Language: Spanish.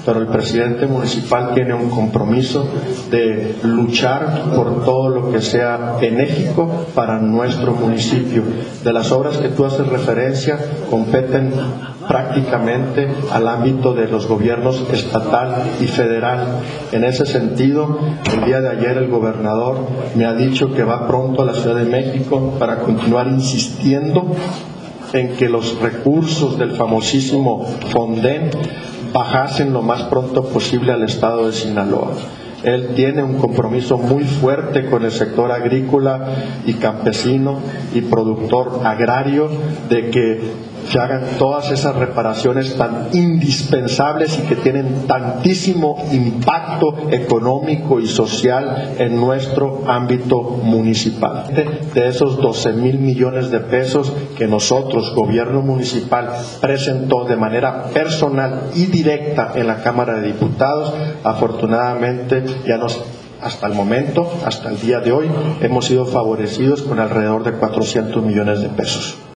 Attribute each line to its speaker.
Speaker 1: pero el presidente municipal tiene un compromiso de luchar por todo lo que sea benéfico para nuestro municipio. De las obras que tú haces referencia competen prácticamente al ámbito de los gobiernos estatal y federal. En ese sentido, el día de ayer el gobernador me ha dicho que va pronto a la Ciudad de México para continuar insistiendo en que los recursos del famosísimo Fonden bajasen lo más pronto posible al estado de Sinaloa. Él tiene un compromiso muy fuerte con el sector agrícola y campesino y productor agrario de que se hagan todas esas reparaciones tan indispensables y que tienen tantísimo impacto económico y social en nuestro ámbito municipal. De esos 12,000 millones de pesos que nosotros, gobierno municipal, presentó de manera personal y directa en la Cámara de Diputados, afortunadamente hasta el momento, hasta el día de hoy, hemos sido favorecidos con alrededor de 400 millones de pesos.